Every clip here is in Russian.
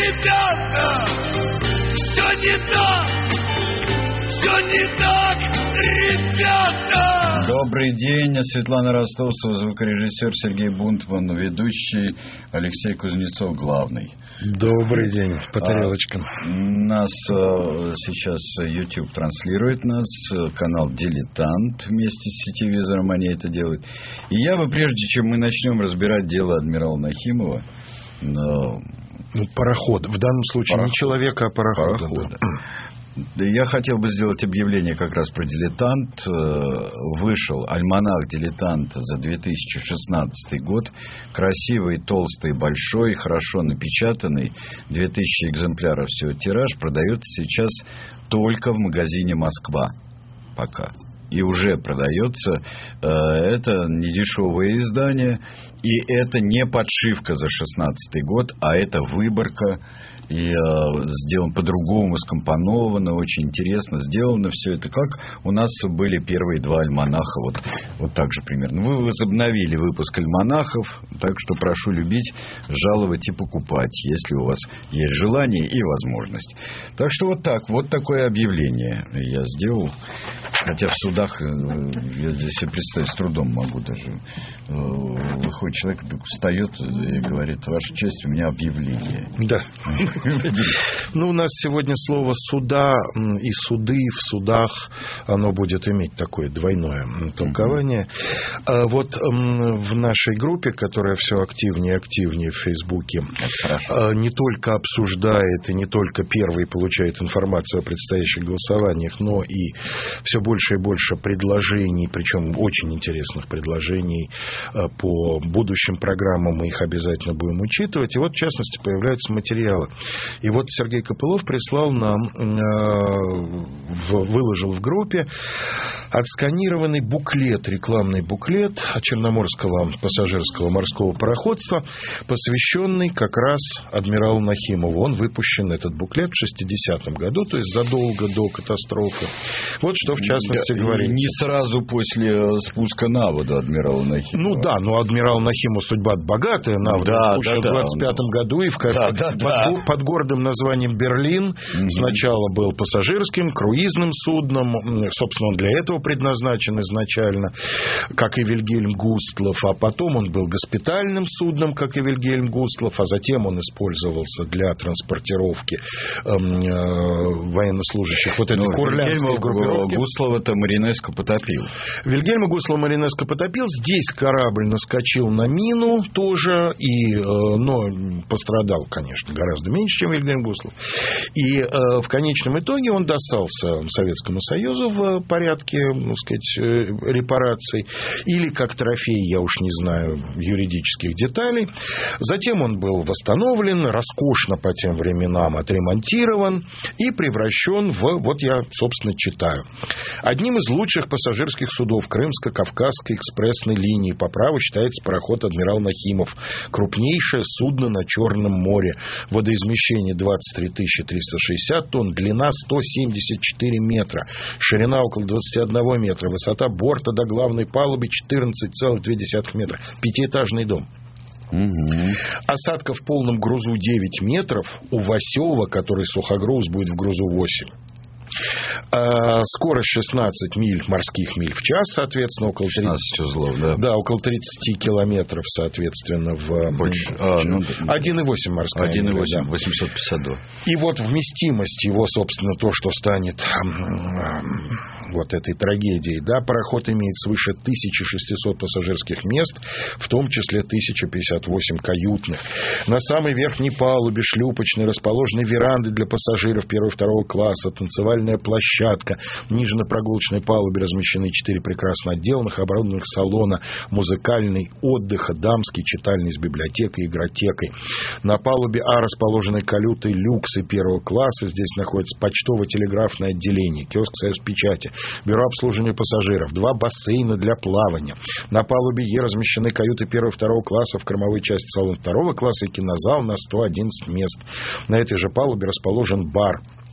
ребята, все не так, все не так, ребята. Добрый день, Светлана Ростовцева, звукорежиссер Сергей Бунтман, ведущий Алексей Кузнецов, главный. Добрый день, по тарелочкам. Нас сейчас YouTube транслирует нас, канал «Дилетант» вместе с сетевизором они это делают. И я бы, прежде чем мы начнем разбирать дело адмирала Нахимова... пароход, в данном случае пароход. Не человека, а парохода. Да, я хотел бы сделать объявление как раз про «Дилетант». Вышел альманах «Дилетант» за 2016 год. Красивый, толстый, большой, хорошо напечатанный. 2000 экземпляров всего тираж. Продается сейчас только в магазине «Москва». Пока. И уже продается. Это недешевое издание. И это не подшивка за 2016 год, а это выборка. И сделано по-другому, скомпоновано, очень интересно сделано все это. Как у нас были первые два альманаха, вот так же примерно. Вы возобновили выпуск альманахов, так что прошу любить, жаловать и покупать, если у вас есть желание и возможность. Так что вот так, вот такое объявление я сделал. Хотя в судах, я здесь себе представить с трудом могу даже. Выходит человек, встает и говорит: ваша честь, у меня объявление. Да. У нас сегодня слово «суда» и «суды» в судах, оно будет иметь такое двойное толкование. Вот в нашей группе, которая все активнее и активнее в Фейсбуке, не только обсуждает и не только первый получает информацию о предстоящих голосованиях, но и все больше и больше предложений, причем очень интересных предложений по будущим программам, мы их обязательно будем учитывать. И вот, в частности, появляются материалы. И вот Сергей Копылов прислал нам, выложил в группе отсканированный буклет, рекламный буклет Черноморского пассажирского морского пароходства, посвященный как раз адмиралу Нахимову. Он выпущен, этот буклет, в 60-м году, то есть задолго до катастрофы. Вот что, в частности, говорится. Не сразу после спуска на воду адмирала Нахимова. Но адмирал Нахимов судьба богатая. На воду спущен в 25-м году и под городом названием Берлин. Сначала был пассажирским, круизным судном. Собственно, он для этого предназначен изначально, как и Вильгельм Густлов. А потом он был госпитальным судном, как и Вильгельм Густлов. А затем он использовался для транспортировки военнослужащих вот этой курлянской группировки. Густлова-то Маринеско потопил. Вильгельма Густлова Маринеско потопил. Здесь корабль наскочил на мину тоже, но пострадал, конечно, гораздо меньше, чем Вильгельм Густлов. И в конечном итоге он достался Советскому Союзу в порядке, репараций. Или как трофей, я уж не знаю юридических деталей. Затем он был восстановлен, роскошно по тем временам отремонтирован и превращен в, вот я, собственно, читаю. Одним из лучших пассажирских судов Крымско-Кавказской экспрессной линии по праву считается пароход «Адмирал Нахимов». Крупнейшее судно на Черном море. Водоизмещение 23 360 тонн, длина 174 метра, ширина около 21 метра, высота борта до главной палубы 14,2 метра. Пятиэтажный дом. Осадка в полном грузу 9 метров. У Васева, который сухогруз, будет в грузу 8. Скорость 16 морских миль в час, соответственно, около 30 узлов, да, около 30 километров, соответственно, в 1,8 морская миля. 1,8, 852. И вот вместимость его, собственно, то, что станет вот этой трагедией, да, пароход имеет свыше 1600 пассажирских мест, в том числе 1058 каютных. На самой верхней палубе шлюпочной расположены веранды для пассажиров первого и второго класса, танцевальная площадка. Ниже на прогулочной палубе размещены 4 прекрасно отделанных, оборудованных салона, музыкальный, отдыха, дамский, читальный с библиотекой и игротекой. На палубе А расположены каюты люксы первого класса. Здесь находится почтово-телеграфное отделение, киоск «Союз печати», бюро обслуживания пассажиров, 2 бассейна для плавания. На палубе Е размещены каюты первого и второго класса, в кормовой части салон второго класса и кинозал на 111 мест. На этой же палубе расположен бар.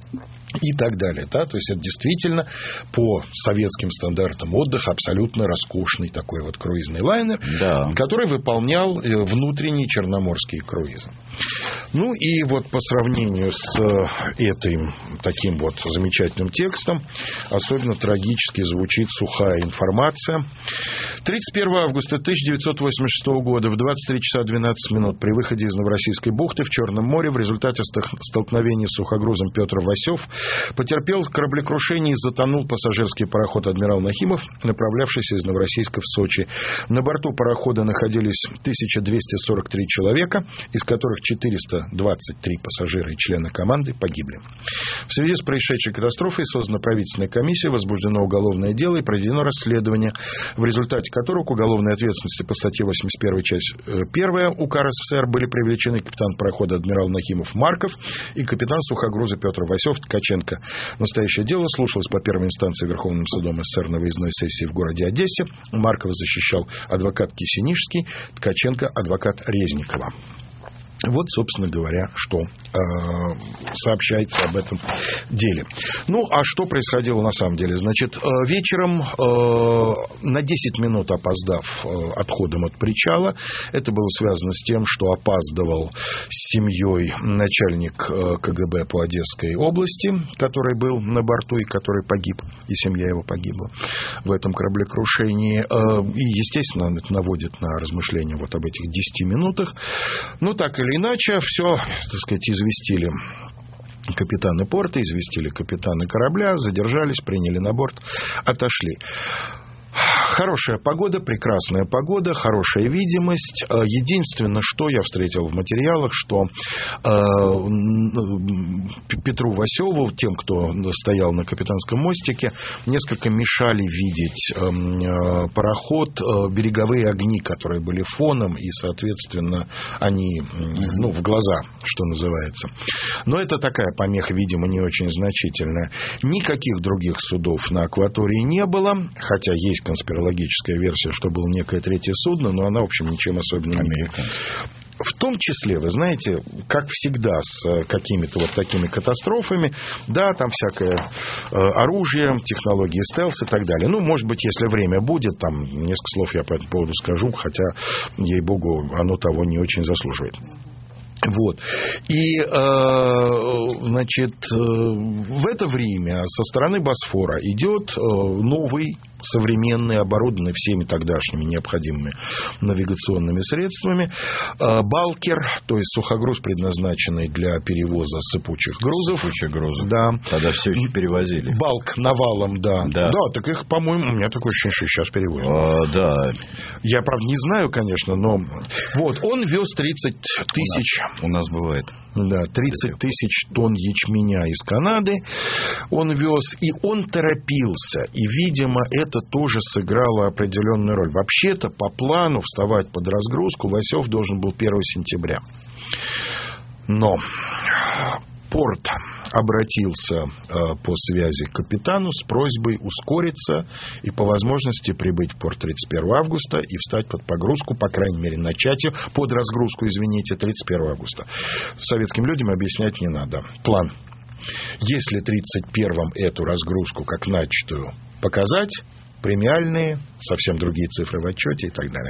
и так далее. Да? То есть, это действительно по советским стандартам отдыха абсолютно роскошный такой вот круизный лайнер, да, который выполнял внутренние черноморские круизы. Ну, и вот по сравнению с этим таким вот замечательным текстом, особенно трагически звучит сухая информация. 31 августа 1986 года в 23 часа 12 минут при выходе из Новороссийской бухты в Черном море в результате столкновения с сухогрузом Петр Васев потерпел кораблекрушение и затонул пассажирский пароход «Адмирал Нахимов», направлявшийся из Новороссийска в Сочи. На борту парохода находились 1243 человека, из которых 423 пассажира и члены команды погибли. В связи с происшедшей катастрофой создана правительственная комиссия, возбуждено уголовное дело и проведено расследование, в результате которого к уголовной ответственности по статье 81 часть 1 УК РСФСР были привлечены капитан парохода «Адмирал Нахимов» Марков и капитан сухогруза Петр Васев Ткаченко. Настоящее дело слушалось по первой инстанции Верховным судом СССР на выездной сессии в городе Одессе. Маркова защищал адвокат Кисенишский, Ткаченко адвокат Резникова. Вот, собственно говоря, что сообщается об этом деле. Ну, а что происходило на самом деле? Значит, вечером, на 10 минут опоздав отходом от причала, это было связано с тем, что опаздывал с семьей начальник КГБ по Одесской области, который был на борту и который погиб, и семья его погибла в этом кораблекрушении. И, естественно, это наводит на размышления вот об этих 10 минутах. Ну, так или иначе, все, так сказать, известили капитаны порта, известили капитаны корабля, задержались, приняли на борт, отошли. Хорошая погода, прекрасная погода, хорошая видимость. Единственное, что я встретил в материалах, что Петру Васеву, тем, кто стоял на капитанском мостике, несколько мешали видеть пароход, береговые огни, которые были фоном, и, соответственно, они в глаза, что называется. Но это такая помеха, видимо, не очень значительная. Никаких других судов на акватории не было, хотя есть конспирологическая версия, что было некое третье судно, но она, в общем, ничем особенным не была. В том числе, вы знаете, как всегда с какими-то вот такими катастрофами, да, там всякое оружие, технологии стелс и так далее. Ну, может быть, если время будет, там несколько слов я по этому поводу скажу, хотя, ей-богу, оно того не очень заслуживает. Вот. И, значит, в это время со стороны Босфора идет новый, современный, оборудованный всеми тогдашними необходимыми навигационными средствами балкер, то есть сухогруз, предназначенный для перевоза сыпучих грузов. Сыпучих грузов. Да. Тогда все еще перевозили. Балк навалом, да. Да, так их, по-моему, у меня такое ощущение, что сейчас перевозят. Да. Я, правда, не знаю, конечно, но вот, он вез 30 тысяч. У нас бывает. Да, 30 тысяч тонн ячменя из Канады он вез, и он торопился. И, видимо, это тоже сыграло определенную роль. Вообще-то, по плану вставать под разгрузку Васев должен был 1 сентября. Но порт обратился по связи к капитану с просьбой ускориться и по возможности прибыть в порт 31 августа и встать под погрузку, по крайней мере, начать ее, под разгрузку, 31 августа. Советским людям объяснять не надо. План. Если 31-м эту разгрузку как начатую показать, премиальные, совсем другие цифры в отчете и так далее.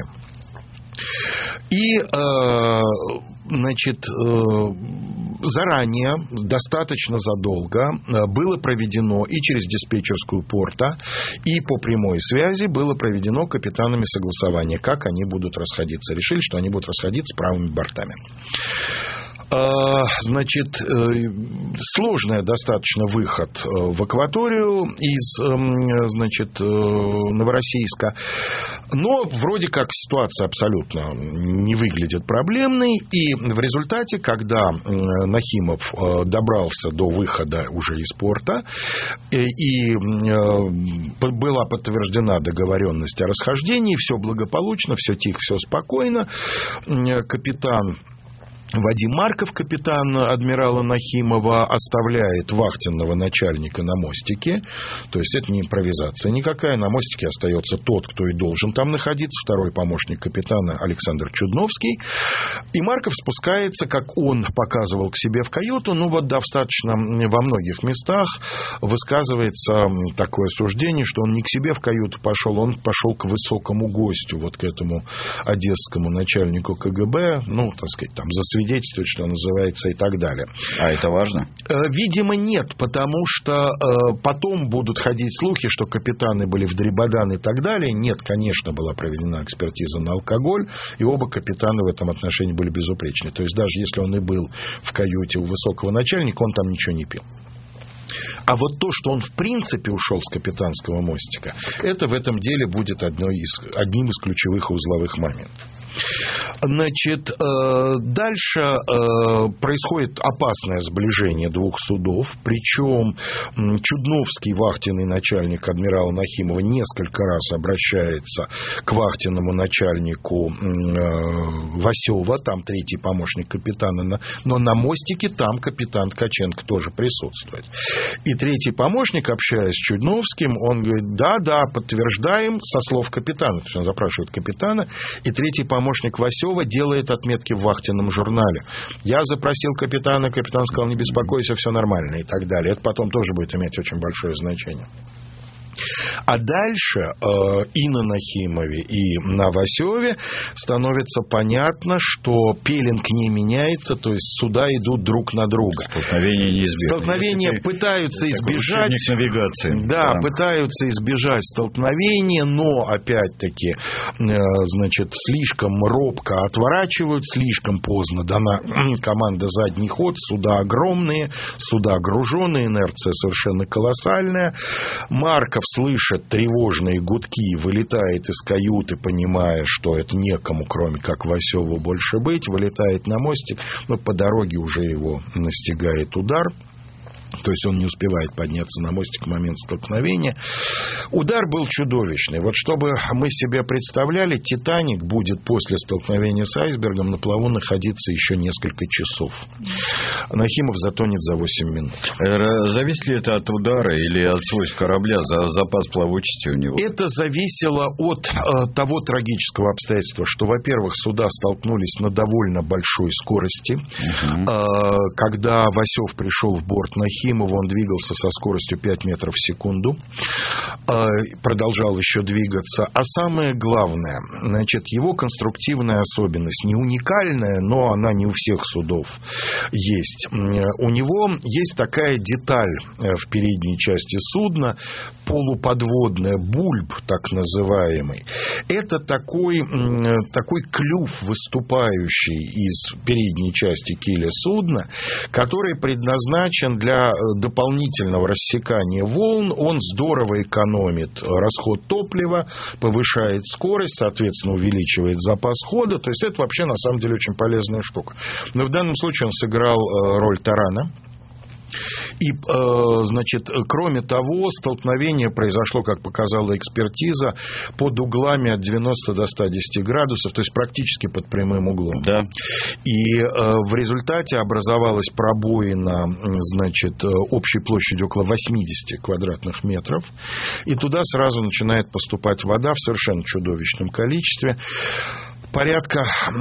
И, значит, заранее, достаточно задолго было проведено и через диспетчерскую порта, и по прямой связи было проведено капитанами согласование, как они будут расходиться. Решили, что они будут расходиться правыми бортами. Значит, сложный достаточно выход в акваторию из, значит, Новороссийска. Но вроде как ситуация абсолютно не выглядит проблемной. И в результате, когда Нахимов добрался до выхода уже из порта, и была подтверждена договоренность о расхождении, все благополучно, все тихо, все спокойно, капитан Вадим Марков, капитан адмирала Нахимова, оставляет вахтенного начальника на мостике. То есть это не импровизация никакая. На мостике остается тот, кто и должен там находиться, второй помощник капитана Александр Чудновский. И Марков спускается, как он показывал, к себе в каюту. Ну вот достаточно во многих местах высказывается такое суждение, что он не к себе в каюту пошел, он пошел к высокому гостю, вот к этому одесскому начальнику КГБ, ну, так сказать, там, засвидетельствовать, что называется, и так далее. А это важно? Видимо, нет, потому что потом будут ходить слухи, что капитаны были вдребодан и так далее. Нет, конечно, была проведена экспертиза на алкоголь, и оба капитана в этом отношении были безупречны. То есть даже если он и был в каюте у высокого начальника, он там ничего не пил. А вот то, что он в принципе ушел с капитанского мостика, это в этом деле будет одним из ключевых узловых моментов. Значит, дальше происходит опасное сближение двух судов, причем Чудновский, вахтенный начальник адмирала Нахимова, несколько раз обращается к вахтенному начальнику Васева, там третий помощник капитана, но на мостике там капитан Ткаченко тоже присутствует. И третий помощник, общаясь с Чудновским, он говорит: да, подтверждаем со слов капитана, то есть он запрашивает капитана, и третий помощник Васева делает отметки в вахтенном журнале. Я запросил капитана, капитан сказал: не беспокойся, все нормально, и так далее. Это потом тоже будет иметь очень большое значение. А дальше и на Нахимове, и на Васеве становится понятно, что пеленг не меняется, то есть суда идут друг на друга. Столкновение неизбежно. Столкновения пытаются избежать. Навигации. Да, пытаются избежать столкновения, но опять-таки, значит, слишком робко отворачивают, слишком поздно дана команда задний ход, суда огромные, суда груженные, инерция совершенно колоссальная. Марков слышит тревожные гудки, вылетает из каюты, понимая, что это некому, кроме как Васеву, больше быть, вылетает на мостик, но по дороге уже его настигает удар. То есть он не успевает подняться на мостик в момент столкновения. Удар был чудовищный. Вот чтобы мы себе представляли, «Титаник» будет после столкновения с айсбергом на плаву находиться еще несколько часов. Нахимов затонет за 8 минут. Зависит ли это от удара или от свойств корабля, запас плавучести у него? Это зависело от того трагического обстоятельства, что, во-первых, суда столкнулись на довольно большой скорости. Когда Васев пришел в борт Нахимова, он двигался со скоростью 5 метров в секунду, продолжал еще двигаться. А самое главное, значит, его конструктивная особенность, не уникальная, но она не у всех судов есть. У него есть такая деталь в передней части судна, полуподводная, бульб так называемый. Это такой клюв, выступающий из передней части киля судна, который предназначен для дополнительного рассекания волн. Он здорово экономит расход топлива, повышает скорость, соответственно, увеличивает запас хода. То есть это вообще на самом деле очень полезная штука. Но в данном случае он сыграл роль тарана. И, значит, кроме того, столкновение произошло, как показала экспертиза, под углами от 90 до 110 градусов, то есть практически под прямым углом. Да. И в результате образовалась пробоина, значит, общей площадью около 80 квадратных метров. И туда сразу начинает поступать вода в совершенно чудовищном количестве. Порядка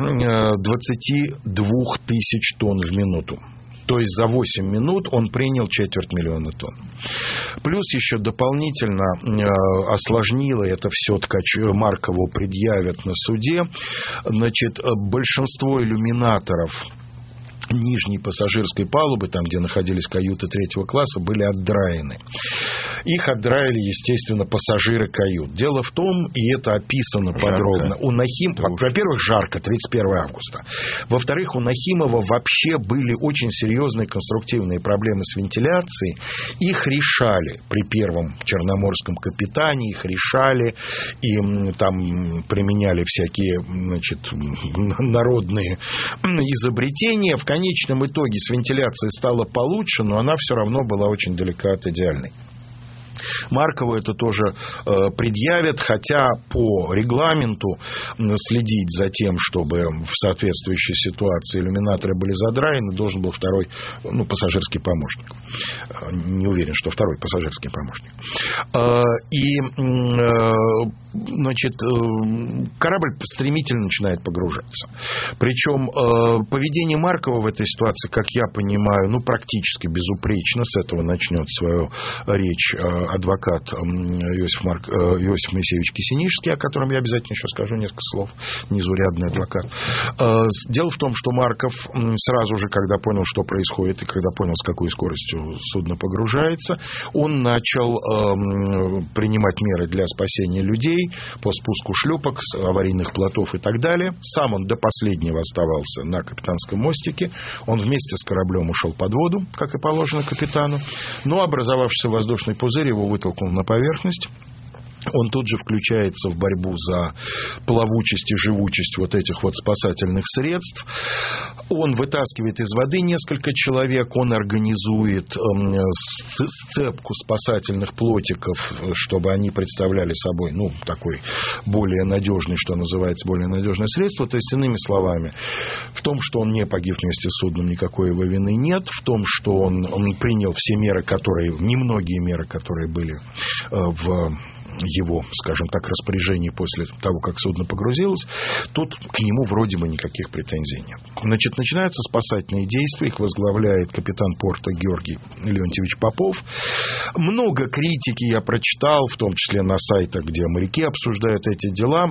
22 тысяч тонн в минуту. То есть за 8 минут он принял 250 000 тонн. Плюс еще дополнительно осложнило это все, Маркову предъявят на суде. Значит, большинство иллюминаторов нижней пассажирской палубы, там, где находились каюты третьего класса, были отдраены. Их отдраили, естественно, пассажиры кают. Дело в том, и это описано подробно, у Нахимова, во-первых, жарко, 31 августа. Во-вторых, у Нахимова вообще были очень серьезные конструктивные проблемы с вентиляцией. Их решали при первом черноморском капитане, их решали, и там применяли всякие, значит, народные изобретения. В конечном итоге с вентиляцией стало получше, но она все равно была очень далека от идеальной. Маркову это тоже предъявят, хотя по регламенту следить за тем, чтобы в соответствующей ситуации иллюминаторы были задраены, должен был второй, пассажирский помощник. Не уверен, что второй пассажирский помощник. Корабль стремительно начинает погружаться. Причем поведение Маркова в этой ситуации, как я понимаю, практически безупречно. С этого начнет свою речь адвокат Иосиф Моисеевич Кисинишский, о котором я обязательно еще скажу несколько слов, незаурядный адвокат. Дело в том, что Марков сразу же, когда понял, что происходит, и когда понял, с какой скоростью судно погружается, он начал принимать меры для спасения людей по спуску шлюпок, аварийных плотов и так далее. Сам он до последнего оставался на капитанском мостике. Он вместе с кораблем ушел под воду, как и положено капитану. Но образовавшийся воздушный пузырь его вытолкнул на поверхность. Он тут же включается в борьбу за плавучесть и живучесть вот этих вот спасательных средств. Он вытаскивает из воды несколько человек, он организует сцепку спасательных плотиков, чтобы они представляли собой, такой более надежный, что называется, более надежное средство. То есть, иными словами, в том, что он не погиб вместе с судном, никакой его вины нет. В том, что он принял все меры, немногие меры, которые были в его, скажем так, распоряжении после того, как судно погрузилось, тут к нему вроде бы никаких претензий нет. Начинаются спасательные действия, их возглавляет капитан порта Георгий Леонтьевич Попов. Много критики я прочитал, в том числе на сайтах, где моряки обсуждают эти дела.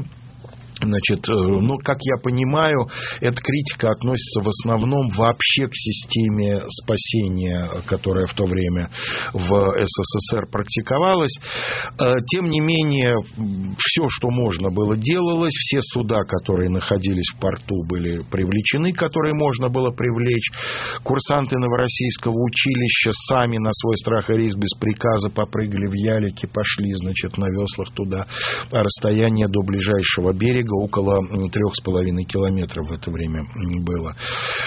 Как я понимаю, эта критика относится в основном вообще к системе спасения, которая в то время в СССР практиковалась. Тем не менее, все, что можно было, делалось. Все суда, которые находились в порту, были привлечены, которые можно было привлечь. Курсанты Новороссийского училища сами на свой страх и риск без приказа попрыгали в ялики, пошли, на веслах туда. А расстояние до ближайшего берега около 3,5 километров в это время было.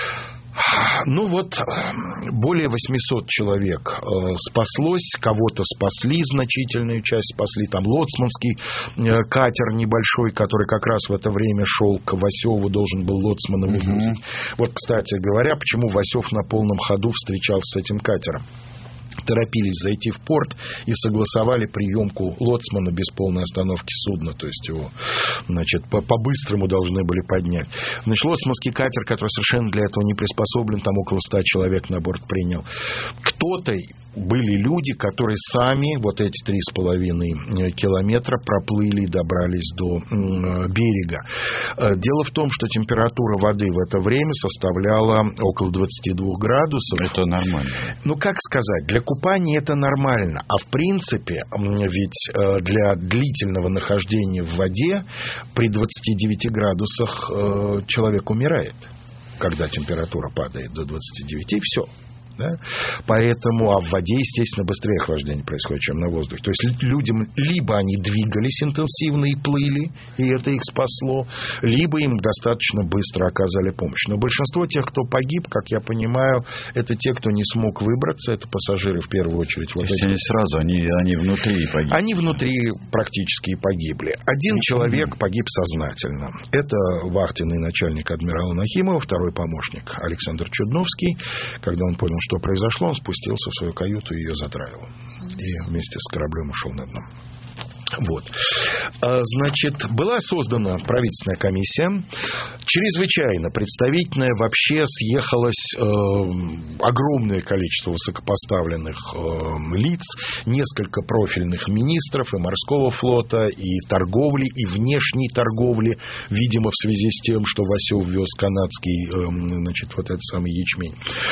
Более 800 человек спаслось, кого-то спасли, значительную часть спасли. Там лоцманский катер небольшой, который как раз в это время шел к Васеву, должен был лоцмана выгрузить. Кстати говоря, почему Васев на полном ходу встречался с этим катером. Торопились зайти в порт и согласовали приемку лоцмана без полной остановки судна. То есть его, по-быстрому должны были поднять. Лоцманский катер, который совершенно для этого не приспособлен, там около 100 человек на борт принял. Были люди, которые сами эти 3,5 километра проплыли и добрались до берега. Дело в том, что температура воды в это время составляла около 22 градусов. Это нормально. Как сказать, для купания это нормально. А в принципе, ведь для длительного нахождения в воде при 29 градусах человек умирает, когда температура падает до 29, и все. Да? Поэтому, в воде, естественно, быстрее охлаждение происходит, чем на воздухе. То есть людям либо они двигались интенсивно и плыли, и это их спасло, либо им достаточно быстро оказали помощь. Но большинство тех, кто погиб, как я понимаю, это те, кто не смог выбраться, это пассажиры в первую очередь. То есть они сразу, они внутри погибли? Они внутри практически и погибли. Один человек погиб сознательно. Это вахтенный начальник адмирала Нахимова, второй помощник Александр Чудновский. Когда он понял, что произошло, он спустился в свою каюту и ее задраил. И вместе с кораблем ушел на дно. Была создана правительственная комиссия, чрезвычайно представительная, вообще съехалось огромное количество высокопоставленных лиц, несколько профильных министров и морского флота, и торговли, и внешней торговли, видимо, в связи с тем, что Васев вез канадский, этот самый ячмень.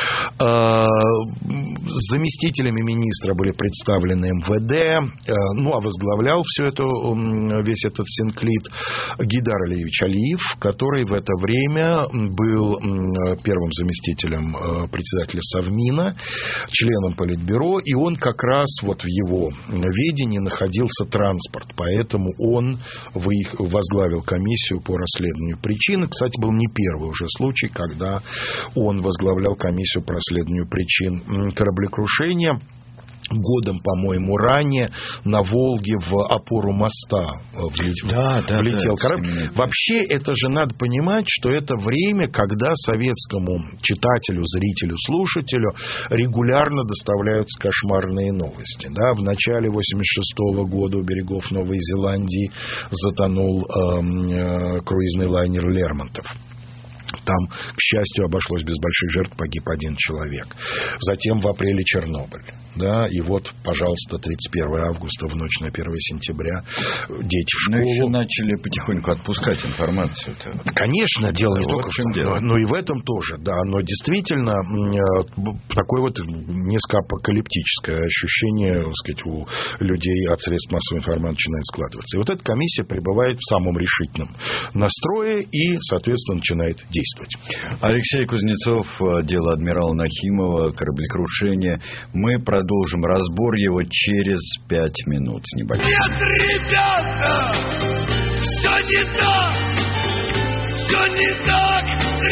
Заместителями министра были представлены МВД, а возглавлял весь этот синклит Гейдар Алиевич Алиев, который в это время был первым заместителем председателя Совмина, членом Политбюро, и он как раз в его ведении находился транспорт, поэтому он возглавил комиссию по расследованию причин. Кстати, был не первый уже случай, когда он возглавлял комиссию по расследованию причин кораблекрушения. годом, по-моему, ранее на Волге в опору моста влетел корабль. Вообще, это же надо понимать, что это время, когда советскому читателю, зрителю, слушателю регулярно доставляются кошмарные новости. Да? В начале 1986 года у берегов Новой Зеландии затонул круизный лайнер «Лермонтов». Там, к счастью, обошлось без больших жертв, погиб один человек. Затем в апреле Чернобыль. Да, и вот, пожалуйста, 31 августа в ночь на 1 сентября дети в школу. Но еще начали потихоньку отпускать информацию-то. Конечно, дело не только в чем дело. Но и в этом тоже, да. Но действительно, такое вот несколько апокалиптическое ощущение, так сказать, у людей от средств массовой информации начинает складываться. И вот эта комиссия пребывает в самом решительном настрое и, соответственно, начинает действовать. Алексей Кузнецов, дело адмирала Нахимова, кораблекрушение. Мы продолжим разбор его через 5 минут с небольшим. Нет, ребята, все не так, все не так,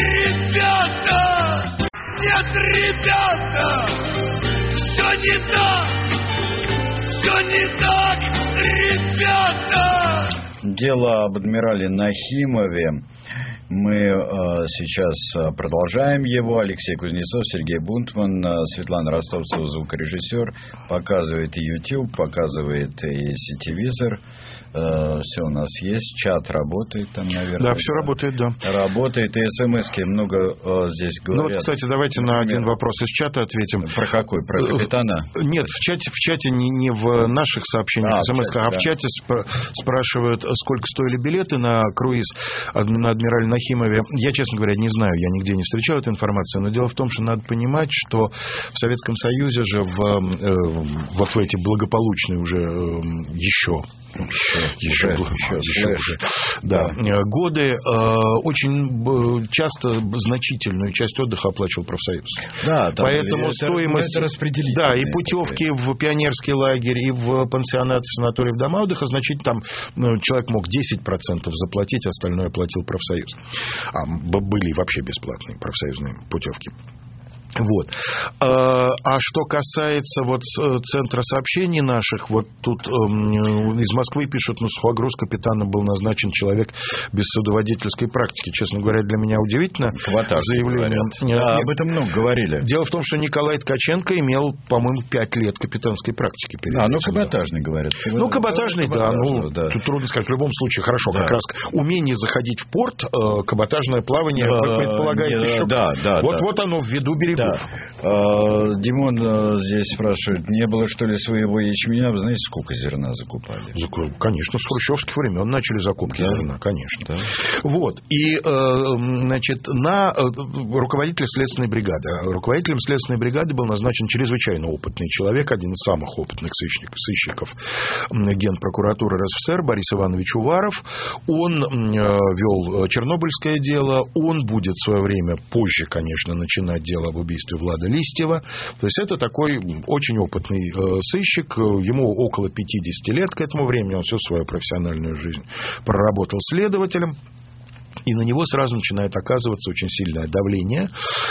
ребята. Нет, ребята, все не так, все не так, ребята. Дело об адмирале Нахимове. Мы сейчас продолжаем его. Алексей Кузнецов, Сергей Бунтман, Светлана Ростовцева, звукорежиссер. Показывает и YouTube, показывает и сетевизор. Все у нас есть. Чат работает там, наверное. Да, все работает, да. Работает. И смс-ки много здесь говорят. Ну, вот, кстати, давайте на один вопрос из чата ответим. Про какой? Про капитана? Нет, в чате не в наших сообщениях, смс-ках, а в чате спрашивают, сколько стоили билеты на круиз на адмирале Нахимове. Я, честно говоря, не знаю, я нигде не встречал эту информацию, но дело в том, что надо понимать, что в Советском Союзе же вот в эти благополучные уже еще годы очень часто значительную часть отдыха оплачивал профсоюз. Да, поэтому стоимость, да, и путевки в пионерский лагерь, и в пансионат, в санаторий, в дома отдыха, значительно там человек мог 10% заплатить, остальное платил профсоюз. А были вообще бесплатные профсоюзные путевки. Вот. А что касается вот центра сообщений наших, вот тут из Москвы пишут, сухогруз капитана был назначен человек без судоводительской практики. Честно говоря, для меня удивительно заявление. Да, об этом много говорили. Дело в том, что Николай Ткаченко имел, по-моему, 5 лет капитанской практики. Каботажный, говорят. Каботажный, да. Тут трудно сказать. В любом случае, хорошо. Да. Как раз умение заходить в порт, каботажное плавание предполагает еще. Да. Вот оно в виду берегов. Да. Димон здесь спрашивает, не было, что ли, своего ячменя? Вы знаете, сколько зерна закупали? Конечно, с хрущевских времен начали закупки зерна, конечно. Да. Вот. И, значит, на руководителя следственной бригады. Руководителем следственной бригады был назначен чрезвычайно опытный человек, один из самых опытных сыщиков Генпрокуратуры РСФСР, Борис Иванович Уваров. Он вел Чернобыльское дело. Он будет в свое время, позже, конечно, начинать дело об убийстве Влада Листьева. То есть это такой очень опытный сыщик. Ему около 50 лет к этому времени. Он всю свою профессиональную жизнь проработал следователем. И на него сразу начинает оказываться очень сильное давление.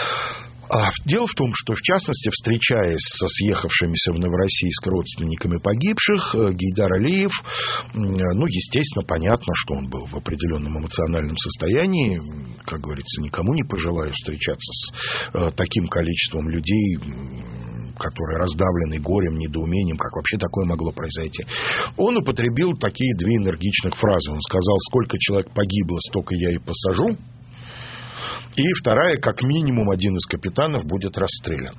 Дело в том, что, в частности, встречаясь со съехавшимися в Новороссийск родственниками погибших, Гейдар Алиев, естественно, понятно, что он был в определенном эмоциональном состоянии. Как говорится, никому не пожелаю встречаться с таким количеством людей, которые раздавлены горем, недоумением, как вообще такое могло произойти. Он употребил такие 2 энергичных фразы. Он сказал, сколько человек погибло, столько я и посажу. И вторая, как минимум, один из капитанов будет расстрелян.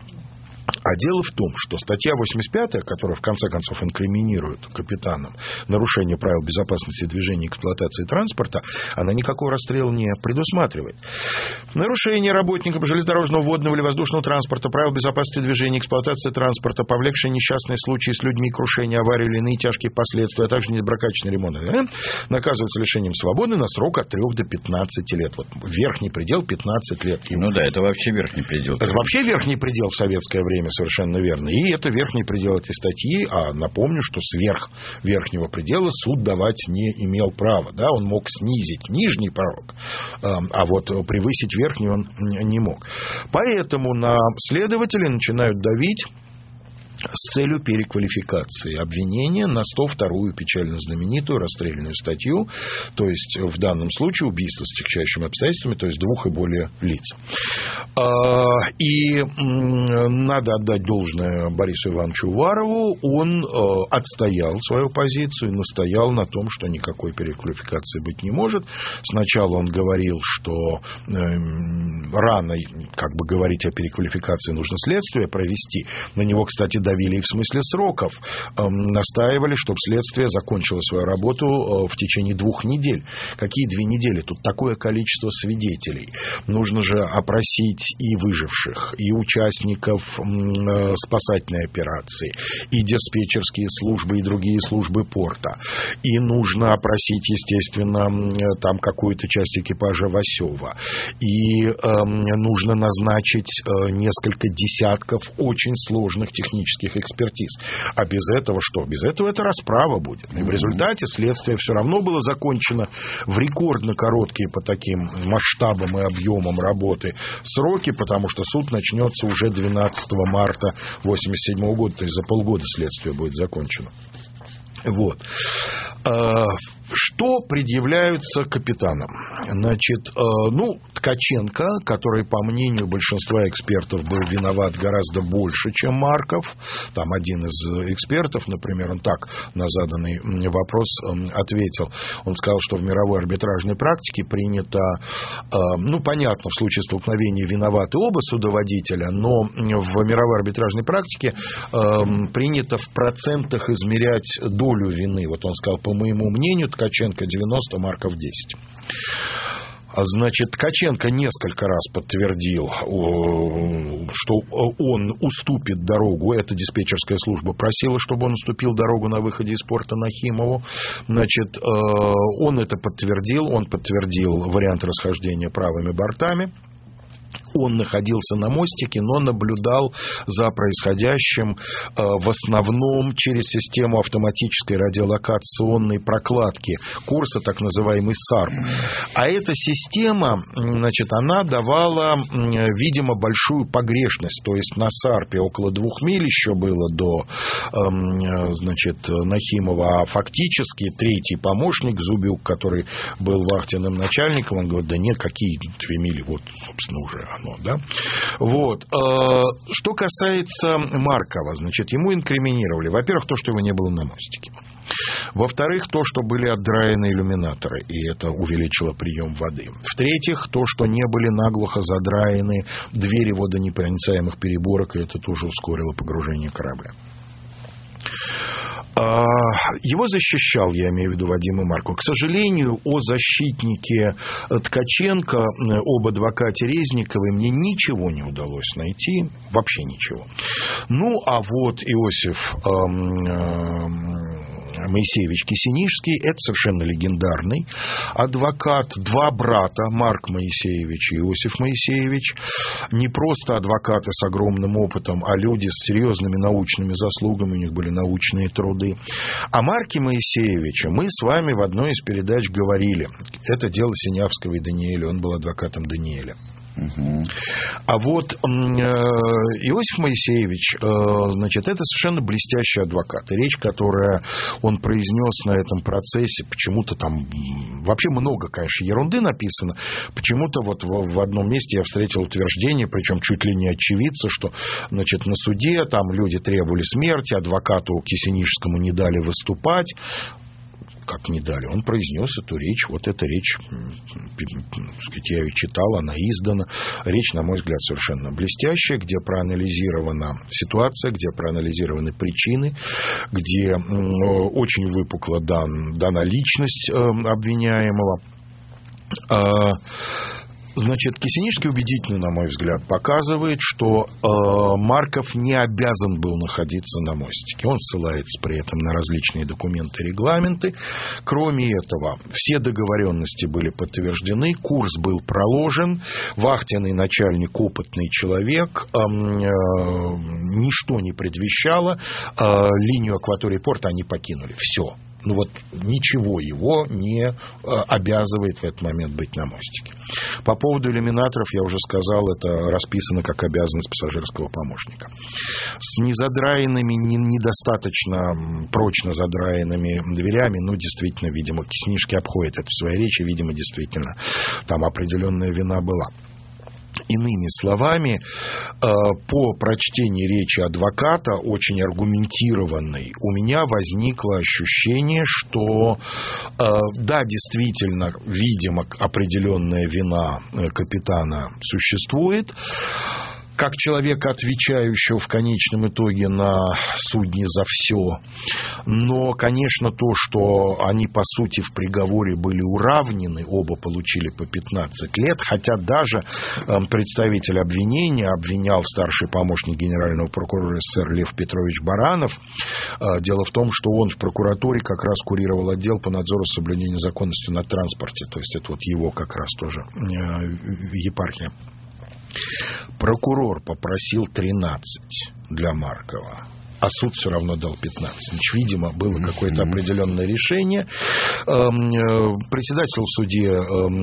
А дело в том, что статья 85, которая в конце концов инкриминирует капитанам нарушение правил безопасности движения и эксплуатации транспорта, она никакого расстрела не предусматривает. Нарушение работникам железнодорожного, водного или воздушного транспорта, правил безопасности движения и эксплуатации транспорта, повлекшие несчастные случаи с людьми, крушение, аварии или иные тяжкие последствия, а также недоброкачественный ремонт, наказываются лишением свободы на срок от 3 до 15 лет. Вот верхний предел 15 лет. Это вообще верхний предел. Это вообще верхний предел в советское время, совершенно верно. И это верхний предел этой статьи. А напомню, что сверх верхнего предела суд давать не имел права. Да? Он мог снизить нижний порог, а вот превысить верхний он не мог. Поэтому на следователей начинают давить с целью переквалификации обвинения на 102-ю печально знаменитую расстрельную статью, то есть в данном случае убийство с тягчайшими обстоятельствами, то есть 2 и более лиц. И надо отдать должное Борису Ивановичу Уварову, он отстоял свою позицию и настоял на том, что никакой переквалификации быть не может. Сначала он говорил, что рано говорить о переквалификации, нужно следствие провести. На него, кстати, давили и в смысле сроков. Настаивали, чтобы следствие закончило свою работу в течение 2 недель. Какие 2 недели? Тут такое количество свидетелей. Нужно же опросить и выживших, и участников спасательной операции, и диспетчерские службы, и другие службы порта. И нужно опросить, естественно, там какую-то часть экипажа Васева. И нужно назначить несколько десятков очень сложных технических экспертиз. А без этого что? Без этого это расправа будет. И в результате следствие все равно было закончено в рекордно короткие по таким масштабам и объемам работы сроки, потому что суд начнется уже 12 марта 1987 года, то есть за полгода следствие будет закончено. Вот. Что предъявляются капитанам? Значит, Ткаченко, который, по мнению большинства экспертов, был виноват гораздо больше, чем Марков. Там один из экспертов, например, он так на заданный вопрос ответил. Он сказал, что в мировой арбитражной практике принято, понятно, в случае столкновения виноваты оба судоводителя, но в мировой арбитражной практике принято в процентах измерять долю вины. Вот он сказал, по моему мнению, Ткаченко 90, Марков 10. Значит, Ткаченко несколько раз подтвердил, что он уступит дорогу. Эта диспетчерская служба просила, чтобы он уступил дорогу на выходе из порта Нахимову. Значит, он это подтвердил. Он подтвердил вариант расхождения правыми бортами. Он находился на мостике, но наблюдал за происходящим в основном через систему автоматической радиолокационной прокладки курса, так называемый САРП. А эта система, значит, она давала, видимо, большую погрешность. То есть на САРПе около 2 миль еще было до, Нахимова, а фактически третий помощник Зубюк, который был вахтенным начальником, он говорит, да нет, какие 2 мили, вот, собственно, уже оно, да. Вот. Что касается Маркова, значит, ему инкриминировали, во-первых, то, что его не было на мостике. Во-вторых, то, что были отдраены иллюминаторы, и это увеличило прием воды. В-третьих, то, что не были наглухо задраены двери водонепроницаемых переборок, и это тоже ускорило погружение корабля. Его защищал, я имею в виду, Вадима Маркова. К сожалению, о защитнике Ткаченко, об адвокате Резниковой мне ничего не удалось найти. Вообще ничего. А вот Иосиф Моисеевич Кисинишский, это совершенно легендарный адвокат, 2 брата, Марк Моисеевич и Иосиф Моисеевич, не просто адвокаты с огромным опытом, а люди с серьезными научными заслугами, у них были научные труды. О Марке Моисеевиче мы с вами в одной из передач говорили. Это дело Синявского и Даниэля, он был адвокатом Даниэля. А вот Иосиф Моисеевич, значит, это совершенно блестящий адвокат. И речь, которую он произнес на этом процессе, почему-то там вообще много, конечно, ерунды написано. Почему-то вот в одном месте я встретил утверждение, причем чуть ли не очевидца, что, значит, на суде там люди требовали смерти, адвокату Кисинишскому не дали выступать. Как не дали. Он произнес эту речь. Вот эта речь, я ее читал, она издана. Речь, на мой взгляд, совершенно блестящая, где проанализирована ситуация, где проанализированы причины, где очень выпукло дана личность обвиняемого. Значит, Кисинишский убедительно, на мой взгляд, показывает, что Марков не обязан был находиться на мостике. Он ссылается при этом на различные документы, регламенты. Кроме этого, все договоренности были подтверждены, курс был проложен, вахтенный начальник опытный человек, ничто не предвещало, линию акватории порта они покинули. Все. Ну вот ничего его не обязывает в этот момент быть на мостике. По поводу иллюминаторов, я уже сказал, это расписано как обязанность пассажирского помощника. С незадраенными, недостаточно прочно задраенными дверями, ну, действительно, видимо, Киснишский обходит это в своей речи, видимо, действительно, там определенная вина была. Иными словами, по прочтении речи адвоката, очень аргументированной, у меня возникло ощущение, что, да, действительно, видимо, определенная вина капитана существует. Как человека, отвечающего в конечном итоге на судне за все. Но, конечно, то, что они, по сути, в приговоре были уравнены, оба получили по 15 лет, хотя даже представитель обвинения обвинял старший помощник генерального прокурора СССР Лев Петрович Баранов. Дело в том, что он в прокуратуре как раз курировал отдел по надзору соблюдения законности на транспорте. То есть это вот его как раз тоже епархия. Прокурор попросил 13 для Маркова, а суд все равно дал 15. Значит, видимо, было какое-то определенное решение. Председатель в суде,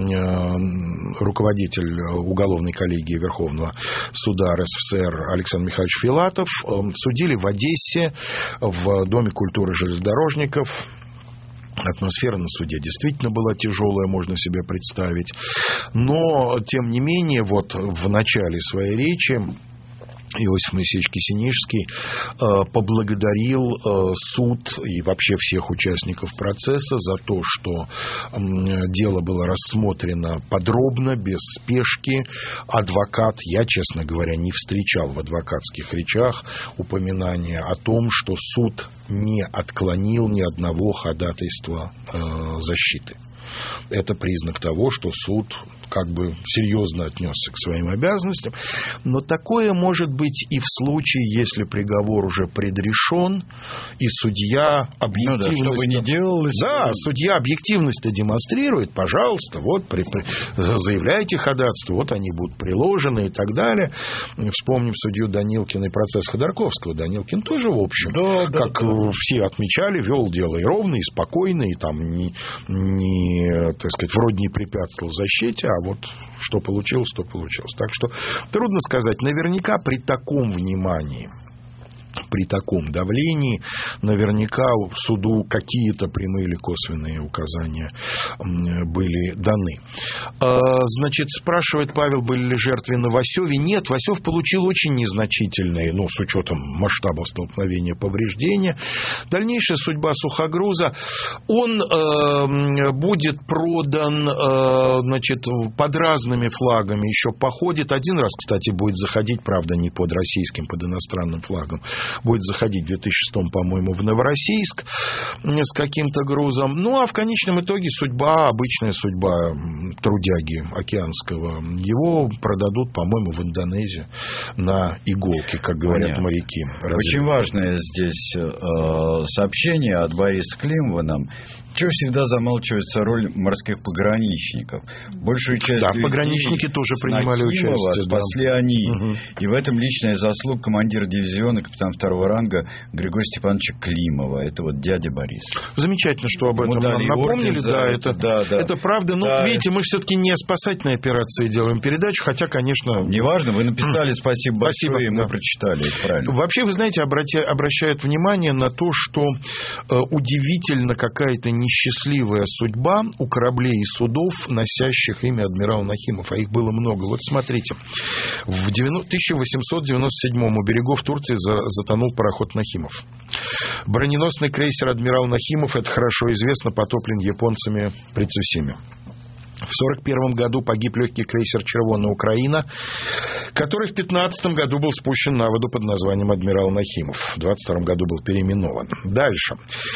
руководитель уголовной коллегии Верховного суда РСФСР Александр Михайлович Филатов судили в Одессе, в Доме культуры железнодорожников. Атмосфера на суде действительно была тяжелая, можно себе представить. Но, тем не менее, вот в начале своей речи Иосиф Моисеевич Кисинишский поблагодарил суд и вообще всех участников процесса за то, что дело было рассмотрено подробно, без спешки. Адвокат, я, честно говоря, не встречал в адвокатских речах упоминания о том, что суд не отклонил ни одного ходатайства защиты. Это признак того, что суд как бы серьезно отнесся к своим обязанностям. Но такое может быть и в случае, если приговор уже предрешен, и судья объективность... Ну да, что бы ни делалось. Да, судья объективность-то демонстрирует, пожалуйста, вот заявляйте ходатайство, вот они будут приложены и так далее. Вспомним судью Данилкина и процесс Ходорковского. Данилкин тоже, в общем, все отмечали, вел дело и ровно, и спокойно, и там не, так сказать, вроде не препятствовал защите, а вот что получилось, то получилось. Так что трудно сказать. Наверняка при таком внимании, при таком давлении, наверняка суду какие-то прямые или косвенные указания были даны. Значит, спрашивает Павел, были ли жертвы на Васеве. Нет, Васев получил очень незначительные, ну, с учетом масштабов столкновения, повреждения. Дальнейшая судьба сухогруза. Он будет продан, значит, под разными флагами еще походит. Один раз, кстати, будет заходить, правда, не под российским, под иностранным флагом. Будет заходить в 2006, по-моему, в Новороссийск с каким-то грузом. Ну, а в конечном итоге судьба, обычная судьба трудяги океанского, его продадут, по-моему, в Индонезию на иголки, как говорят моряки. Очень важное здесь сообщение от Бориса Климова нам. Чего всегда замалчивается роль морских пограничников? Большую часть людей пограничники тоже принимали участие. Спасли они. И в этом личная заслуга командира дивизиона, капитан второго ранга Григория Степановича Климова. Это вот дядя Борис. Замечательно, что об этом нам напомнили. Это правда. Но, видите, мы все-таки не о спасательной операции делаем передачу, хотя, конечно... Неважно, вы написали «Спасибо большое», и мы прочитали. Это правильно. Вообще, вы знаете, обращают внимание на то, что удивительно какая-то несчастливая судьба у кораблей и судов, носящих имя адмирал Нахимов, а их было много. Вот смотрите, в 1897-м у берегов Турции затонул пароход Нахимов. Броненосный крейсер адмирал Нахимов, это хорошо известно, потоплен японцами при Цусиме. В 1941 году погиб легкий крейсер «Червона Украина», который в 1915 году был спущен на воду под названием «Адмирал Нахимов». В 1922 году был переименован. Дальше.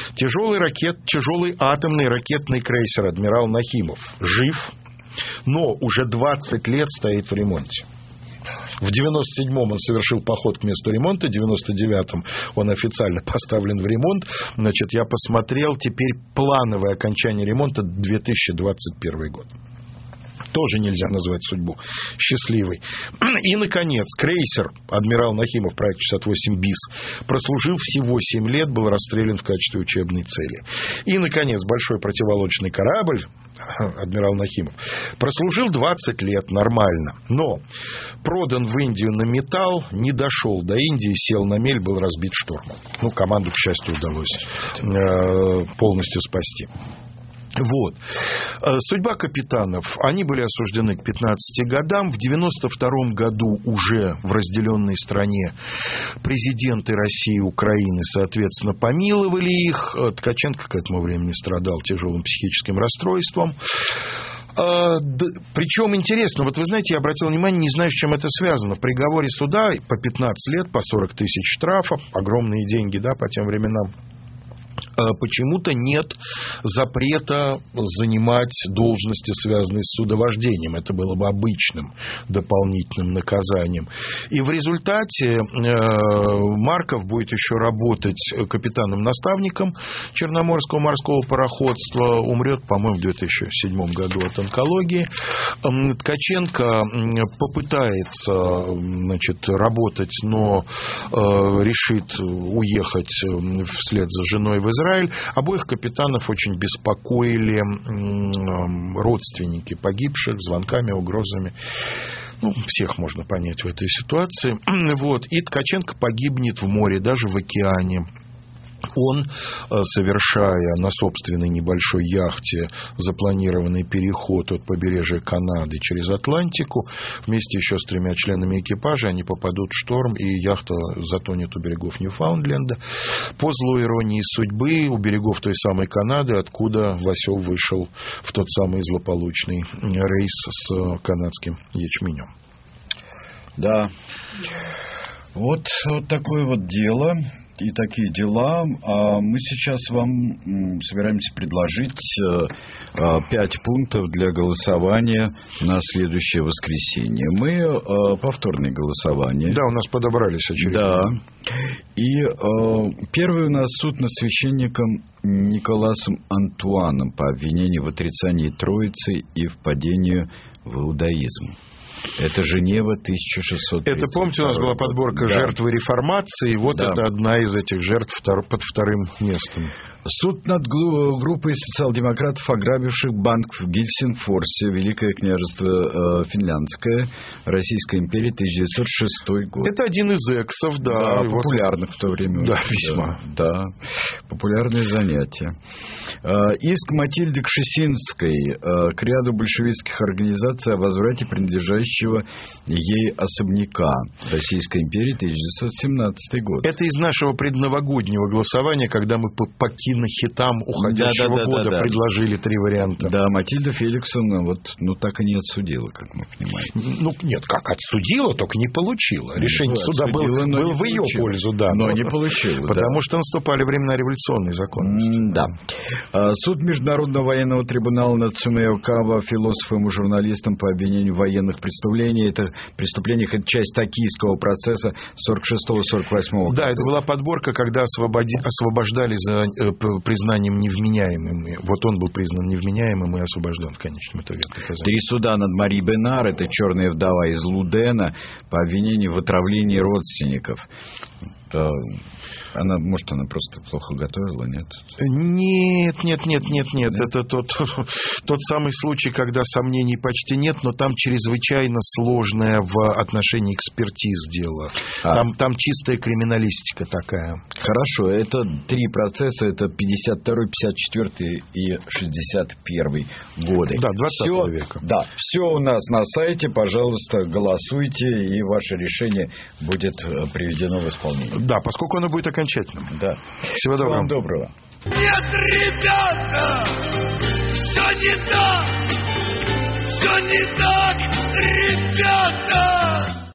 Тяжелый атомный ракетный крейсер «Адмирал Нахимов» жив, но уже 20 лет стоит в ремонте. В 1997-м он совершил поход к месту ремонта, в 1999-м он официально поставлен в ремонт. Значит, я посмотрел, теперь плановое окончание ремонта 2021 год. тоже нельзя назвать судьбу счастливой. И, наконец, крейсер «Адмирал Нахимов», проект 68 БИС, прослужил всего 7 лет, был расстрелян в качестве учебной цели. И, наконец, большой противолодочный корабль «Адмирал Нахимов» прослужил 20 лет нормально, но продан в Индию на металл, не дошел до Индии, сел на мель, был разбит штормом. Команду, к счастью, удалось полностью спасти. Вот. Судьба капитанов. Они были осуждены к 15 годам. В 92 году уже в разделенной стране президенты России и Украины, соответственно, помиловали их. Ткаченко к этому времени страдал тяжелым психическим расстройством. Причем интересно, вот вы знаете, я обратил внимание, не знаю, с чем это связано. В приговоре суда по 15 лет, по 40 тысяч штрафов, огромные деньги, да, по тем временам, почему-то нет запрета занимать должности, связанные с судовождением. Это было бы обычным дополнительным наказанием. И в результате Марков будет еще работать капитаном-наставником Черноморского морского пароходства. Умрет, по-моему, в 2007 году от онкологии. Ткаченко попытается, работать, но решит уехать вслед за женой в Израиль. Обоих капитанов очень беспокоили родственники погибших, звонками, угрозами. Всех можно понять в этой ситуации. Вот. И Ткаченко погибнет в море, даже в океане. Он, совершая на собственной небольшой яхте запланированный переход от побережья Канады через Атлантику, вместе еще с 3 членами экипажа, они попадут в шторм, и яхта затонет у берегов Ньюфаундленда. По злой иронии судьбы, у берегов той самой Канады, откуда Васел вышел в тот самый злополучный рейс с канадским ячменем. Да. Вот такое вот дело. И такие дела. Мы сейчас вам собираемся предложить 5 пунктов для голосования на следующее воскресенье. Мы повторное голосование. Да, у нас подобрались очередные. Да. И первый у нас суд над священником Николасом Антуаном по обвинению в отрицании Троицы и впадению в иудаизм. Это Женева, 1600. Это, помните, у нас была подборка жертвы реформации, вот это одна из этих жертв под вторым местом. Суд над группой социал-демократов, ограбивших банк в Гельсингфорсе, Великое княжество Финляндское, Российская империя, 1906 год. Это один из эксов, да. Популярных в то время. Да, весьма. Да, популярное занятие. Иск Матильды Кшесинской к ряду большевистских организаций о возврате принадлежащего ей особняка Российской империи, 1917 год. Это из нашего предновогоднего голосования, когда мы по кинохитам уходящего года предложили 3 варианта. Да, Матильда Феликсовна так и не отсудила, как мы понимаем. Нет, как отсудила, только не получила. Решение суда было в ее пользу, да. Но не получила. Потому что наступали времена революционной законности. Да. Суд Международного военного трибунала над Цунео Кава, философом и журналистом по обвинению в военных преступлениях. Это часть токийского процесса 46-48 года. Да, это была подборка, когда освобождали за признанием невменяемым. Вот он был признан невменяемым и освобожден в конечном итоге. 3 суда над Мари Бенар, это черная вдова из Лудена, по обвинению в отравлении родственников. Она просто плохо готовила, нет? Нет. Это тот самый случай, когда сомнений почти нет, но там чрезвычайно сложное в отношении экспертиз дело. Там чистая криминалистика такая. Хорошо, это 3 процесса, это 52-й, 54-й и 61-й годы. Да, 20 века. Да, все у нас на сайте, пожалуйста, голосуйте, и ваше решение будет приведено в исполнение. Да, поскольку оно будет окончательным. Да. Всего доброго. Всего доброго. Нет, ребята, все не так, ребята.